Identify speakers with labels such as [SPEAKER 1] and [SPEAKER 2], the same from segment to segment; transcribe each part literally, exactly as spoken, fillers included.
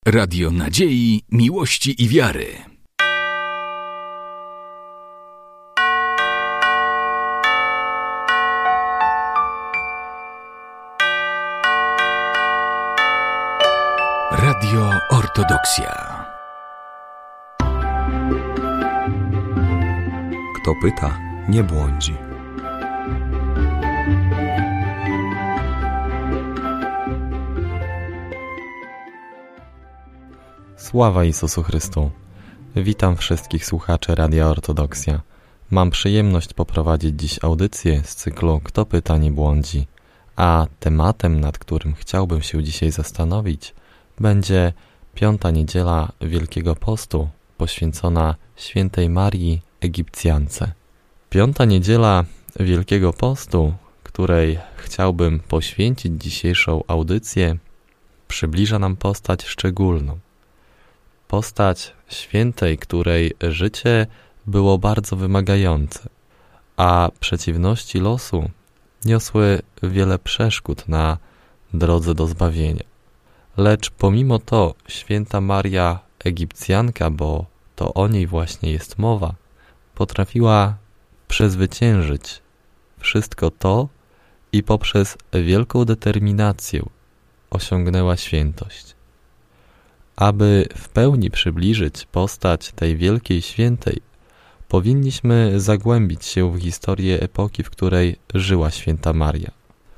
[SPEAKER 1] Radio Nadziei, Miłości i Wiary. Radio Ortodoksja.
[SPEAKER 2] Kto pyta, nie błądzi.
[SPEAKER 3] Sława Jezusu Chrystu. Witam wszystkich słuchaczy Radia Ortodoksja. Mam przyjemność poprowadzić dziś audycję z cyklu Kto pyta, nie błądzi. A tematem, nad którym chciałbym się dzisiaj zastanowić, będzie piąta niedziela Wielkiego Postu, poświęcona świętej Marii Egipcjance. Piąta niedziela Wielkiego Postu, której chciałbym poświęcić dzisiejszą audycję, przybliża nam postać szczególną. Postać świętej, której życie było bardzo wymagające, a przeciwności losu niosły wiele przeszkód na drodze do zbawienia. Lecz pomimo to święta Maria Egipcjanka, bo to o niej właśnie jest mowa, potrafiła przezwyciężyć wszystko to i poprzez wielką determinację osiągnęła świętość. Aby w pełni przybliżyć postać tej wielkiej świętej, powinniśmy zagłębić się w historię epoki, w której żyła święta Maria.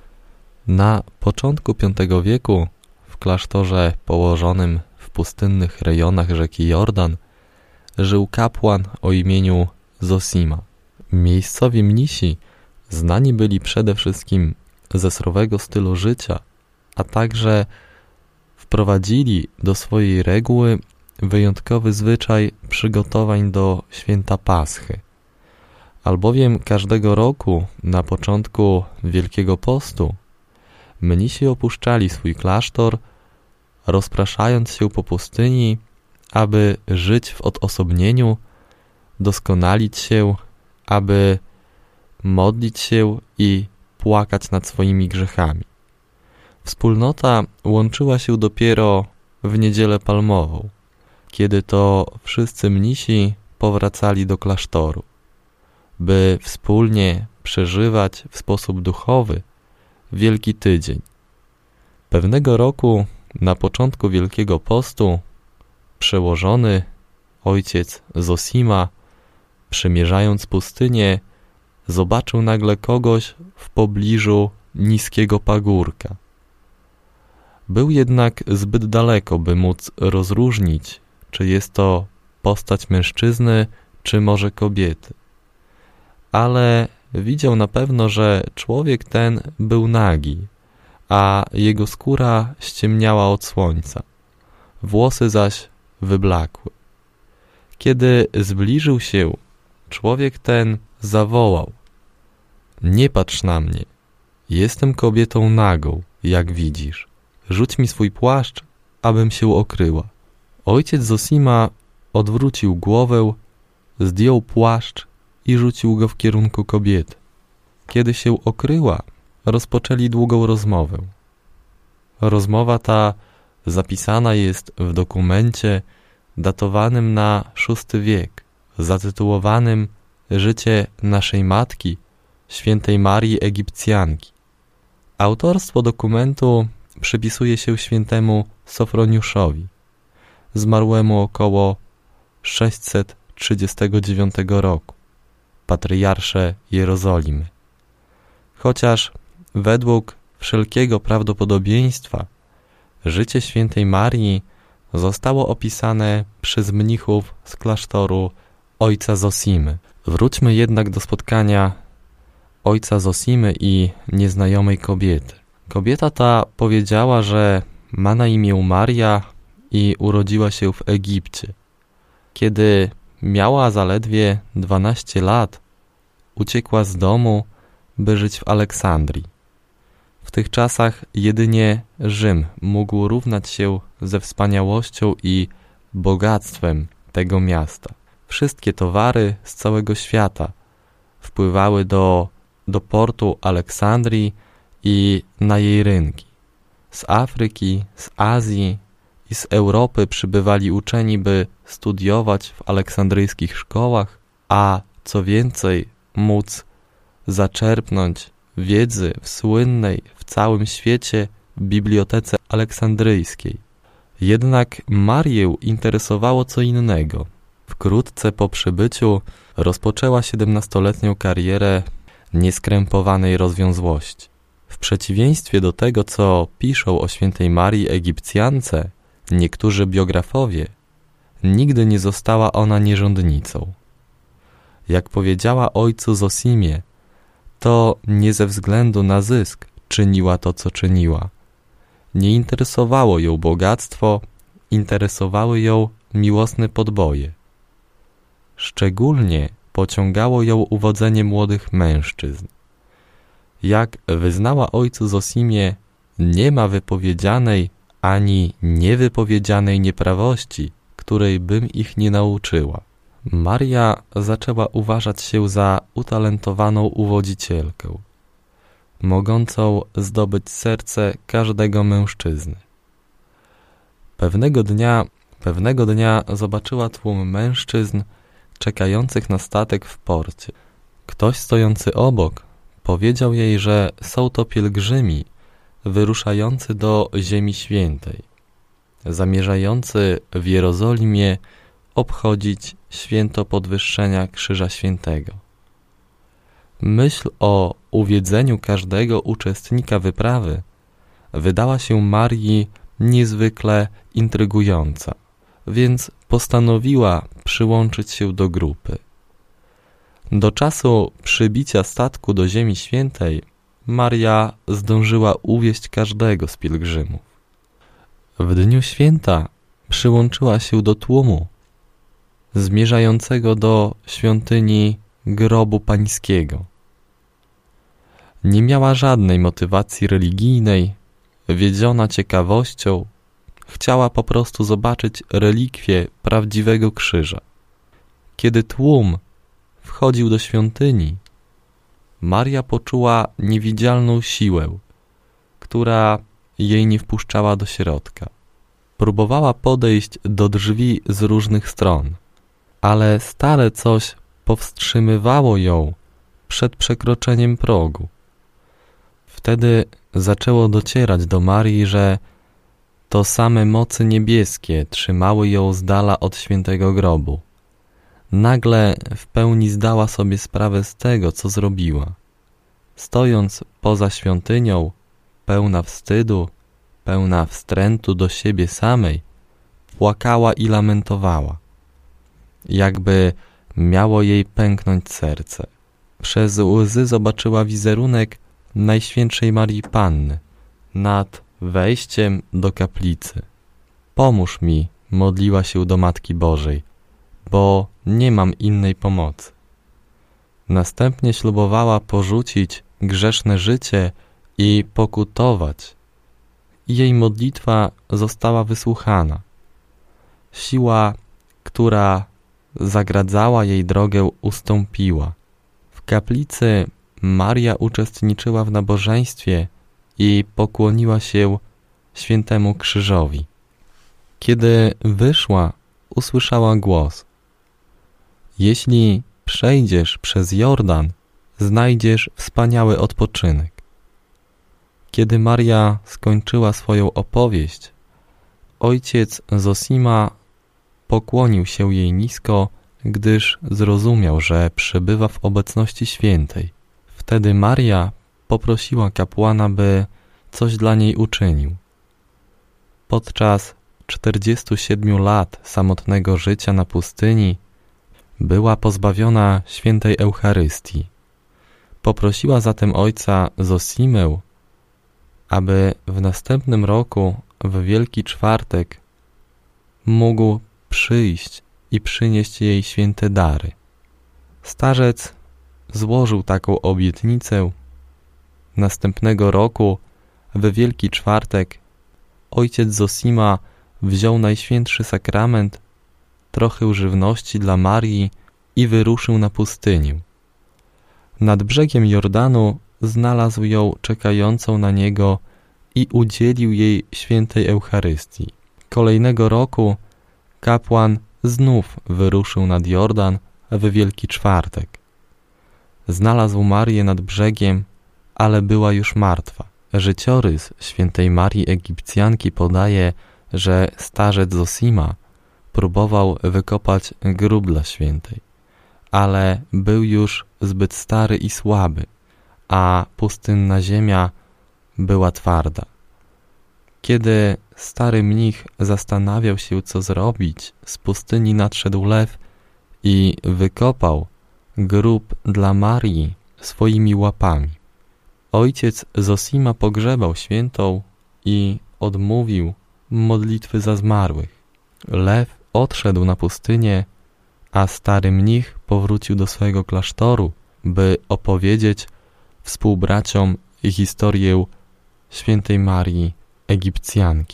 [SPEAKER 3] Na początku piątego wieku w klasztorze położonym w pustynnych rejonach rzeki Jordan żył kapłan o imieniu Zosima. Miejscowi mnisi znani byli przede wszystkim ze surowego stylu życia, a także wprowadzili do swojej reguły wyjątkowy zwyczaj przygotowań do święta Paschy. Albowiem każdego roku na początku Wielkiego Postu mnisi opuszczali swój klasztor, rozpraszając się po pustyni, aby żyć w odosobnieniu, doskonalić się, aby modlić się i płakać nad swoimi grzechami. Wspólnota łączyła się dopiero w Niedzielę Palmową, kiedy to wszyscy mnisi powracali do klasztoru, by wspólnie przeżywać w sposób duchowy Wielki Tydzień. Pewnego roku, na początku Wielkiego Postu, przełożony ojciec Zosima, przemierzając pustynię, zobaczył nagle kogoś w pobliżu niskiego pagórka. Był jednak zbyt daleko, by móc rozróżnić, czy jest to postać mężczyzny, czy może kobiety. Ale widział na pewno, że człowiek ten był nagi, a jego skóra ściemniała od słońca, włosy zaś wyblakły. Kiedy zbliżył się, człowiek ten zawołał: „Nie patrz na mnie, jestem kobietą nagą, jak widzisz. Rzuć mi swój płaszcz, abym się okryła”. Ojciec Zosima odwrócił głowę, zdjął płaszcz i rzucił go w kierunku kobiety. Kiedy się okryła, rozpoczęli długą rozmowę. Rozmowa ta zapisana jest w dokumencie datowanym na szósty wiek, zatytułowanym „Życie naszej Matki, świętej Marii Egipcjanki”. Autorstwo dokumentu przypisuje się świętemu Sofroniuszowi, zmarłemu około sześćset trzydziestego dziewiątego roku, patriarsze Jerozolimy. Chociaż według wszelkiego prawdopodobieństwa życie świętej Marii zostało opisane przez mnichów z klasztoru ojca Zosimy. Wróćmy jednak do spotkania ojca Zosimy i nieznajomej kobiety. Kobieta ta powiedziała, że ma na imię Maria i urodziła się w Egipcie. Kiedy miała zaledwie dwanaście lat, uciekła z domu, by żyć w Aleksandrii. W tych czasach jedynie Rzym mógł równać się ze wspaniałością i bogactwem tego miasta. Wszystkie towary z całego świata wpływały do, do portu Aleksandrii i na jej rynki. Z Afryki, z Azji i z Europy przybywali uczeni, by studiować w aleksandryjskich szkołach, a co więcej, móc zaczerpnąć wiedzy w słynnej w całym świecie Bibliotece Aleksandryjskiej. Jednak Marię interesowało co innego. Wkrótce po przybyciu rozpoczęła siedemnastoletnią karierę nieskrępowanej rozwiązłości. W przeciwieństwie do tego, co piszą o świętej Marii Egipcjance niektórzy biografowie, nigdy nie została ona nierządnicą. Jak powiedziała ojcu Zosimie, to nie ze względu na zysk czyniła to, co czyniła. Nie interesowało ją bogactwo, interesowały ją miłosne podboje. Szczególnie pociągało ją uwodzenie młodych mężczyzn. Jak wyznała ojcu Zosimie, nie ma wypowiedzianej ani niewypowiedzianej nieprawości, której bym ich nie nauczyła. Maria zaczęła uważać się za utalentowaną uwodzicielkę, mogącą zdobyć serce każdego mężczyzny. Pewnego dnia, pewnego dnia zobaczyła tłum mężczyzn czekających na statek w porcie. Ktoś stojący obok powiedział jej, że są to pielgrzymi wyruszający do Ziemi Świętej, zamierzający w Jerozolimie obchodzić święto podwyższenia Krzyża Świętego. Myśl o uwiedzeniu każdego uczestnika wyprawy wydała się Marii niezwykle intrygująca, więc postanowiła przyłączyć się do grupy. Do czasu przybicia statku do Ziemi Świętej Maria zdążyła uwieść każdego z pielgrzymów. W dniu święta przyłączyła się do tłumu zmierzającego do świątyni Grobu Pańskiego. Nie miała żadnej motywacji religijnej, wiedziona ciekawością, chciała po prostu zobaczyć relikwie prawdziwego krzyża. Kiedy tłum wchodził do świątyni, Maria poczuła niewidzialną siłę, która jej nie wpuszczała do środka. Próbowała podejść do drzwi z różnych stron, ale stale coś powstrzymywało ją przed przekroczeniem progu. Wtedy zaczęło docierać do Marii, że to same mocy niebieskie trzymały ją z dala od świętego grobu. Nagle w pełni zdała sobie sprawę z tego, co zrobiła. Stojąc poza świątynią, pełna wstydu, pełna wstrętu do siebie samej, płakała i lamentowała. Jakby miało jej pęknąć serce. Przez łzy zobaczyła wizerunek Najświętszej Marii Panny nad wejściem do kaplicy. Pomóż mi, modliła się do Matki Bożej, bo nie mam innej pomocy. Następnie ślubowała porzucić grzeszne życie i pokutować. Jej modlitwa została wysłuchana. Siła, która zagradzała jej drogę, ustąpiła. W kaplicy Maria uczestniczyła w nabożeństwie i pokłoniła się świętemu krzyżowi. Kiedy wyszła, usłyszała głos: jeśli przejdziesz przez Jordan, znajdziesz wspaniały odpoczynek. Kiedy Maria skończyła swoją opowieść, ojciec Zosima pokłonił się jej nisko, gdyż zrozumiał, że przebywa w obecności świętej. Wtedy Maria poprosiła kapłana, by coś dla niej uczynił. Podczas czterdziestu siedmiu lat samotnego życia na pustyni była pozbawiona świętej Eucharystii. Poprosiła zatem ojca Zosimę, aby w następnym roku, w Wielki Czwartek, mógł przyjść i przynieść jej święte dary. Starzec złożył taką obietnicę. Następnego roku, w Wielki Czwartek, ojciec Zosima wziął Najświętszy Sakrament, trochę żywności dla Marii i wyruszył na pustynię. Nad brzegiem Jordanu znalazł ją czekającą na niego i udzielił jej świętej Eucharystii. Kolejnego roku kapłan znów wyruszył nad Jordan w Wielki Czwartek. Znalazł Marię nad brzegiem, ale była już martwa. Życiorys świętej Marii Egipcjanki podaje, że starzec Zosima próbował wykopać grób dla świętej, ale był już zbyt stary i słaby, a pustynna ziemia była twarda. Kiedy stary mnich zastanawiał się, co zrobić, z pustyni nadszedł lew i wykopał grób dla Marii swoimi łapami. Ojciec Zosima pogrzebał świętą i odmówił modlitwy za zmarłych. Lew odszedł na pustynię, a stary mnich powrócił do swojego klasztoru, by opowiedzieć współbraciom historię świętej Marii Egipcjanki.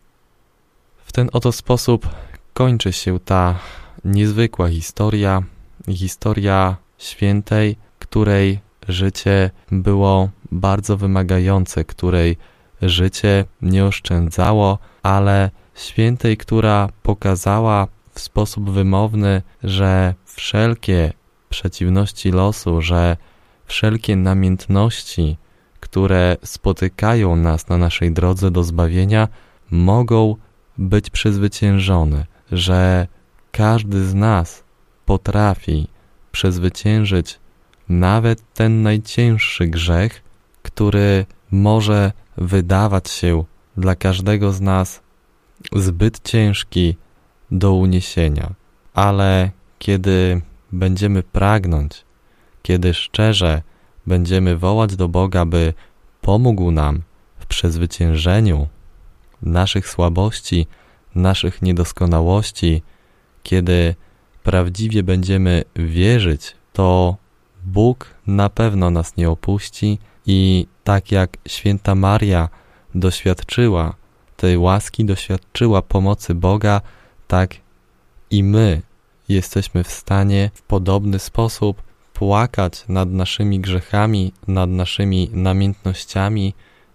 [SPEAKER 3] W ten oto sposób kończy się ta niezwykła historia, historia świętej, której życie było bardzo wymagające, której życie nie oszczędzało, ale świętej, która pokazała w sposób wymowny, że wszelkie przeciwności losu, że wszelkie namiętności, które spotykają nas na naszej drodze do zbawienia, mogą być przezwyciężone, że każdy z nas potrafi przezwyciężyć nawet ten najcięższy grzech, który może wydawać się dla każdego z nas zbyt ciężki do uniesienia. Ale kiedy będziemy pragnąć, kiedy szczerze będziemy wołać do Boga, by pomógł nam w przezwyciężeniu naszych słabości, naszych niedoskonałości, kiedy prawdziwie będziemy wierzyć, to Bóg na pewno nas nie opuści i tak jak święta Maria doświadczyła tej łaski, doświadczyła pomocy Boga, tak i my jesteśmy w stanie w podobny sposób płakać nad naszymi grzechami, nad naszymi namiętnościami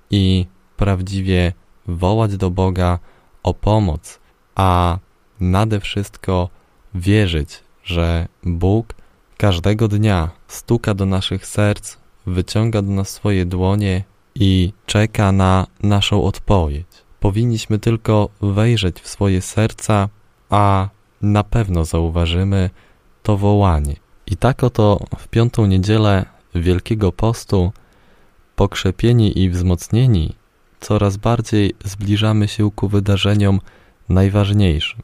[SPEAKER 3] i prawdziwie wołać do Boga o pomoc, a nade wszystko wierzyć, że Bóg każdego dnia stuka do naszych serc, wyciąga do nas swoje dłonie i czeka na naszą odpowiedź. Powinniśmy tylko wejrzeć w swoje serca, a na pewno zauważymy to wołanie. I tak oto w piątą niedzielę Wielkiego Postu, pokrzepieni i wzmocnieni, coraz bardziej zbliżamy się ku wydarzeniom najważniejszym,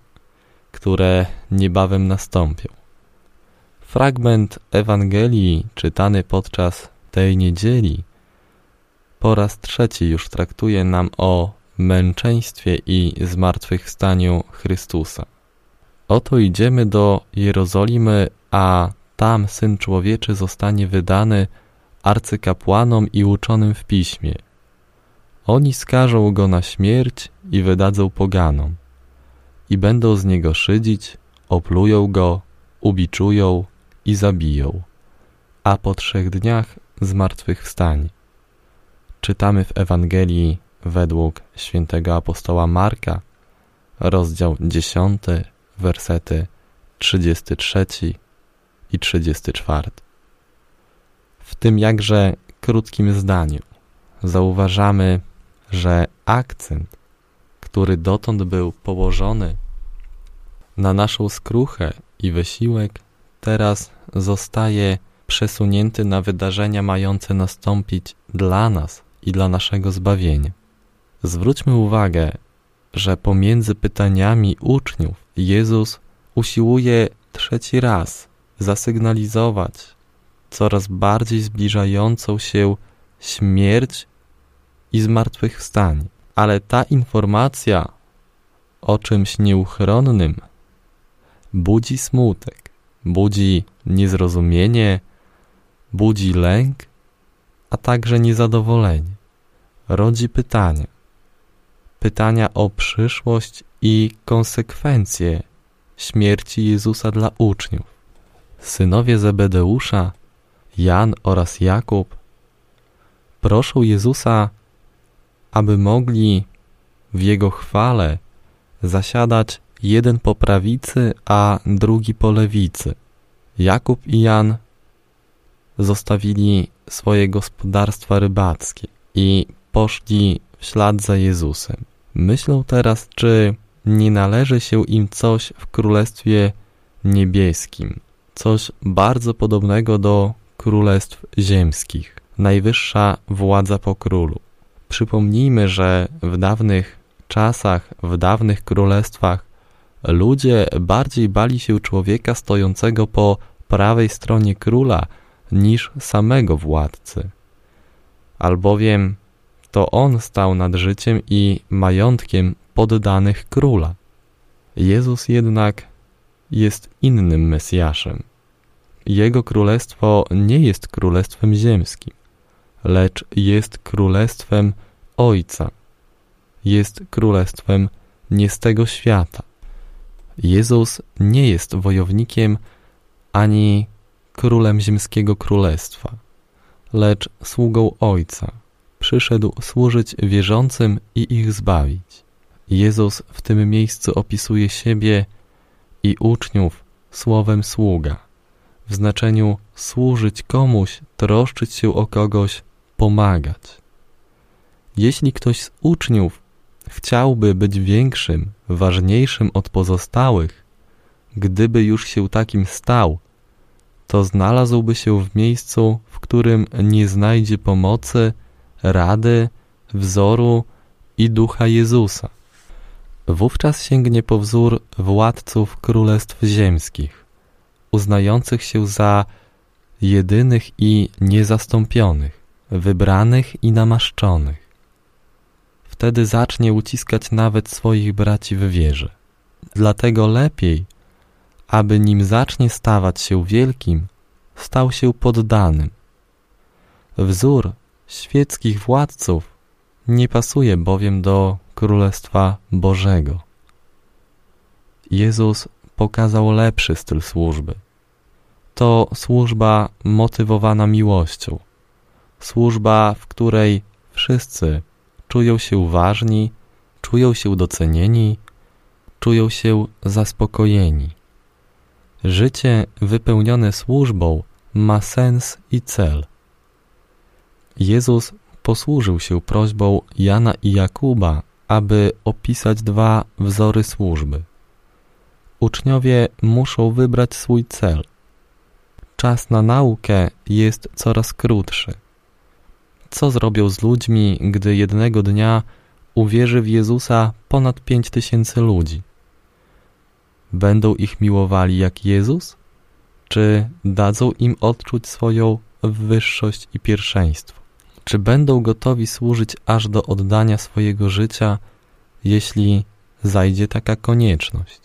[SPEAKER 3] które niebawem nastąpią. Fragment Ewangelii czytany podczas tej niedzieli po raz trzeci już traktuje nam o męczeństwie i zmartwychwstaniu Chrystusa. Oto idziemy do Jerozolimy, a tam Syn Człowieczy zostanie wydany arcykapłanom i uczonym w piśmie. Oni skażą go na śmierć i wydadzą poganom. I będą z niego szydzić, oplują go, ubiczują i zabiją. A po trzech dniach zmartwychwstanie. Czytamy w Ewangelii według świętego apostoła Marka, rozdział dziesiąty, wersety trzydziesty trzeci i trzydziesty czwarty. W tym jakże krótkim zdaniu zauważamy, że akcent, który dotąd był położony na naszą skruchę i wysiłek, teraz zostaje przesunięty na wydarzenia mające nastąpić dla nas i dla naszego zbawienia. Zwróćmy uwagę, że pomiędzy pytaniami uczniów Jezus usiłuje trzeci raz zasygnalizować coraz bardziej zbliżającą się śmierć i zmartwychwstanie. Ale ta informacja o czymś nieuchronnym budzi smutek, budzi niezrozumienie, budzi lęk, a także niezadowolenie. Rodzi pytania. Pytania o przyszłość i konsekwencje śmierci Jezusa dla uczniów. Synowie Zebedeusza, Jan oraz Jakub, proszą Jezusa, aby mogli w Jego chwale zasiadać jeden po prawicy, a drugi po lewicy. Jakub i Jan zostawili swoje gospodarstwa rybackie i poszli w ślad za Jezusem. Myślą teraz, czy nie należy się im coś w Królestwie Niebieskim, coś bardzo podobnego do królestw ziemskich, najwyższa władza po królu. Przypomnijmy, że w dawnych czasach, w dawnych królestwach ludzie bardziej bali się człowieka stojącego po prawej stronie króla niż samego władcy, albowiem to on stał nad życiem i majątkiem poddanych króla. Jezus jednak jest innym Mesjaszem. Jego królestwo nie jest królestwem ziemskim, lecz jest królestwem Ojca. Jest królestwem nie z tego świata. Jezus nie jest wojownikiem ani królem ziemskiego królestwa, lecz sługą Ojca. Przyszedł służyć wierzącym i ich zbawić. Jezus w tym miejscu opisuje siebie i uczniów słowem sługa, w znaczeniu służyć komuś, troszczyć się o kogoś, pomagać. Jeśli ktoś z uczniów chciałby być większym, ważniejszym od pozostałych, gdyby już się takim stał, to znalazłby się w miejscu, w którym nie znajdzie pomocy, rady, wzoru i ducha Jezusa. Wówczas sięgnie po wzór władców królestw ziemskich, uznających się za jedynych i niezastąpionych, wybranych i namaszczonych. Wtedy zacznie uciskać nawet swoich braci w wierze. Dlatego lepiej, aby nim zacznie stawać się wielkim, stał się poddanym. Wzór świeckich władców nie pasuje bowiem do Królestwa Bożego. Jezus pokazał lepszy styl służby. To służba motywowana miłością. Służba, w której wszyscy czują się ważni, czują się docenieni, czują się zaspokojeni. Życie wypełnione służbą ma sens i cel. Jezus posłużył się prośbą Jana i Jakuba, aby opisać dwa wzory służby. Uczniowie muszą wybrać swój cel. Czas na naukę jest coraz krótszy. Co zrobią z ludźmi, gdy jednego dnia uwierzy w Jezusa ponad pięć tysięcy ludzi? Będą ich miłowali jak Jezus? Czy dadzą im odczuć swoją wyższość i pierwszeństwo? Czy będą gotowi służyć aż do oddania swojego życia, jeśli zajdzie taka konieczność?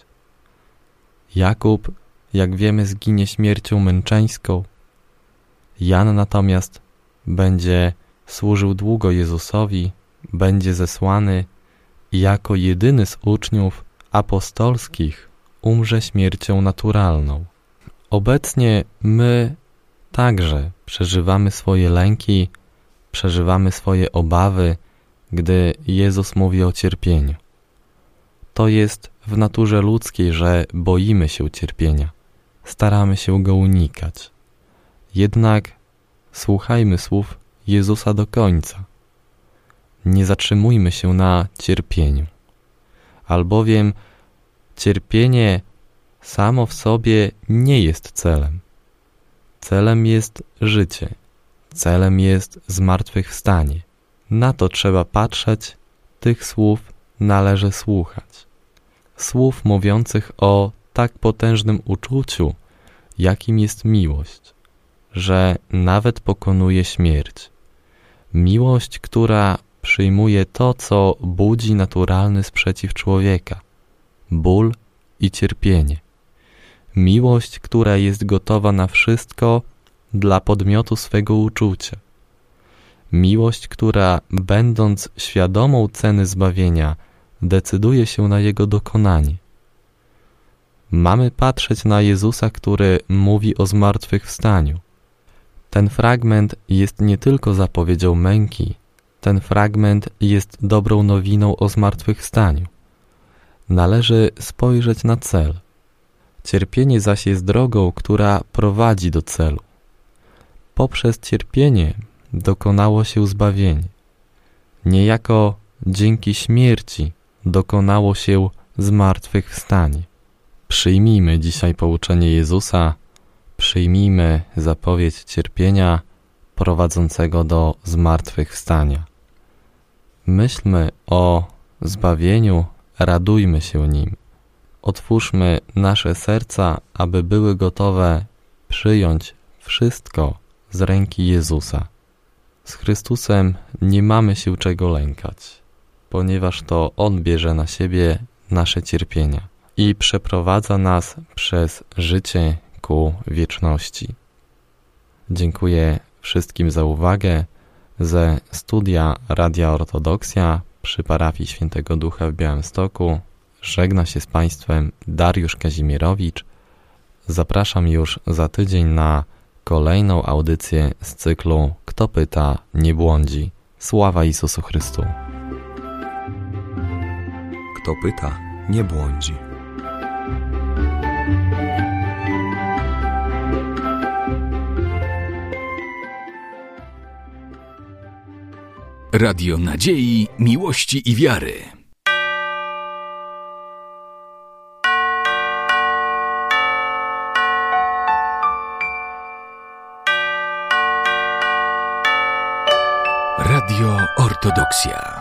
[SPEAKER 3] Jakub, jak wiemy, zginie śmiercią męczeńską. Jan natomiast będzie służył długo Jezusowi, będzie zesłany i jako jedyny z uczniów apostolskich umrze śmiercią naturalną. Obecnie my także przeżywamy swoje lęki, przeżywamy swoje obawy, gdy Jezus mówi o cierpieniu. To jest w naturze ludzkiej, że boimy się cierpienia, staramy się go unikać. Jednak słuchajmy słów Jezusa do końca. Nie zatrzymujmy się na cierpieniu, albowiem cierpienie samo w sobie nie jest celem. Celem jest życie. Celem jest zmartwychwstanie. Na to trzeba patrzeć, tych słów należy słuchać. Słów mówiących o tak potężnym uczuciu, jakim jest miłość, że nawet pokonuje śmierć. Miłość, która przyjmuje to, co budzi naturalny sprzeciw człowieka, ból i cierpienie. Miłość, która jest gotowa na wszystko dla podmiotu swego uczucia. Miłość, która, będąc świadomą ceny zbawienia, decyduje się na jego dokonanie. Mamy patrzeć na Jezusa, który mówi o zmartwychwstaniu. Ten fragment jest nie tylko zapowiedzią męki, ten fragment jest dobrą nowiną o zmartwychwstaniu. Należy spojrzeć na cel. Cierpienie zaś jest drogą, która prowadzi do celu. Poprzez cierpienie dokonało się zbawienie. Niejako dzięki śmierci dokonało się zmartwychwstanie. Przyjmijmy dzisiaj pouczenie Jezusa, przyjmijmy zapowiedź cierpienia prowadzącego do zmartwychwstania. Myślmy o zbawieniu, radujmy się nim. Otwórzmy nasze serca, aby były gotowe przyjąć wszystko z ręki Jezusa. Z Chrystusem nie mamy się czego lękać, ponieważ to On bierze na siebie nasze cierpienia i przeprowadza nas przez życie ku wieczności. Dziękuję wszystkim za uwagę. Ze studia Radia Ortodoksja przy parafii Świętego Ducha w Białymstoku żegna się z Państwem Dariusz Kazimierowicz. Zapraszam już za tydzień na kolejną audycję z cyklu Kto pyta, nie błądzi. Sława Jezusu Chrystu.
[SPEAKER 2] Kto pyta, nie błądzi.
[SPEAKER 1] Radio Nadziei, Miłości i Wiary. Radio Ortodoksja.